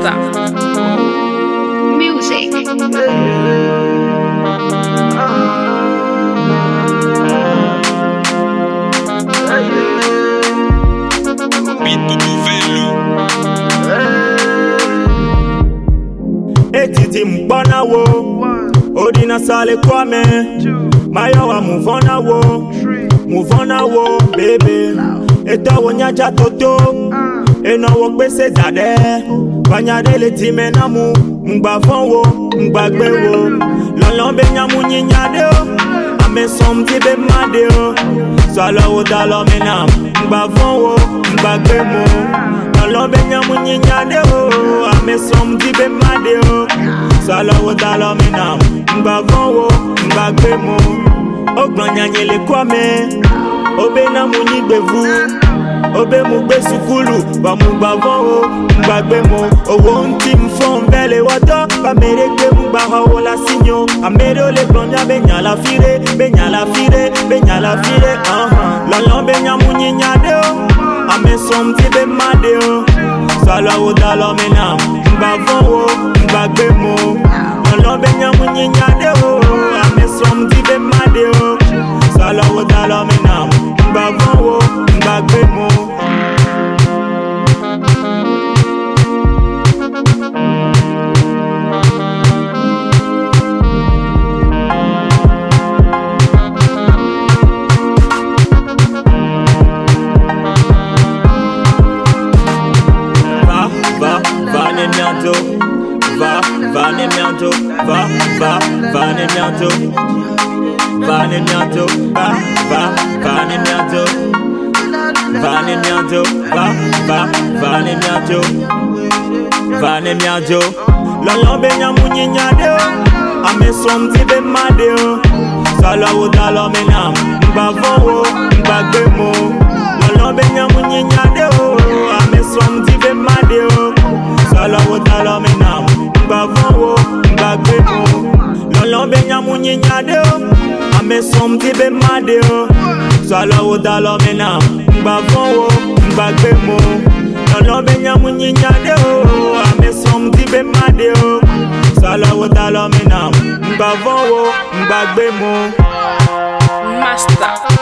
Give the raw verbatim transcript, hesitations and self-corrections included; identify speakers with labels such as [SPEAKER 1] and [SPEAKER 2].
[SPEAKER 1] Master Music.
[SPEAKER 2] Etiti mpana wo Odina sale kwame Mayowa move on a wo Move on a wo baby Eto wonyaja toto Eno wokbe se dade Banyade le time namu Mba fon wo, mba gbe wo Lolon be nyamu nyinyade o Ame som ti be made o Swallow wo dalo me nam Mba fon wo, mba gbe mo Lolon be nyamu nyinyade o Ame som ti be made o Swallow wo dalo me nam Mba fon wo, mba gbe mo Ogbon nyanye le kwame Obe na mu nyigbe vu Obe mu gbe sukulu Ba mu gba von o Mba gbe mo Owo nti mfon bele wado Ba mere gbe mu gba hawo la sinyo Amere o le blonja be nya la fire Be nya la fire Be nya la fire uh-huh. Lolon be nya mu nyinyade o Ame som ti be made o Swallow wo dalo me nam Mba von o Mba gbe mo Lolon be nya mu nyinyade o Ame som ti be made o Swallow wo dalo me nam Mba von o Mba gbe mo Va, va, va ne mianto Va, va ne mianto Va, va, va ne mianto Va ne mianto Va, va, va ne mianto Va ne mianto Va, va, va ne mianto Va ne mianto Lolon be nyamu nyinyade o Ame som ti be made o Swallow wo dalo me nam Mba von wo, mba gbe mo Lolon be nyamu nyinyade o Ame som ti be made o Swallow wo dalo me nam Mba von wo, mba gbe mo Lolon be nyamu nyinyade o Ame som ti be made o Swallow wo dalo me nam Mba von wo, mba gbe mo Lolon be nyamu nyinyade o Ame som ti be made o Swallow wo dalo me nam Mba von wo, mba gbe mo
[SPEAKER 1] Master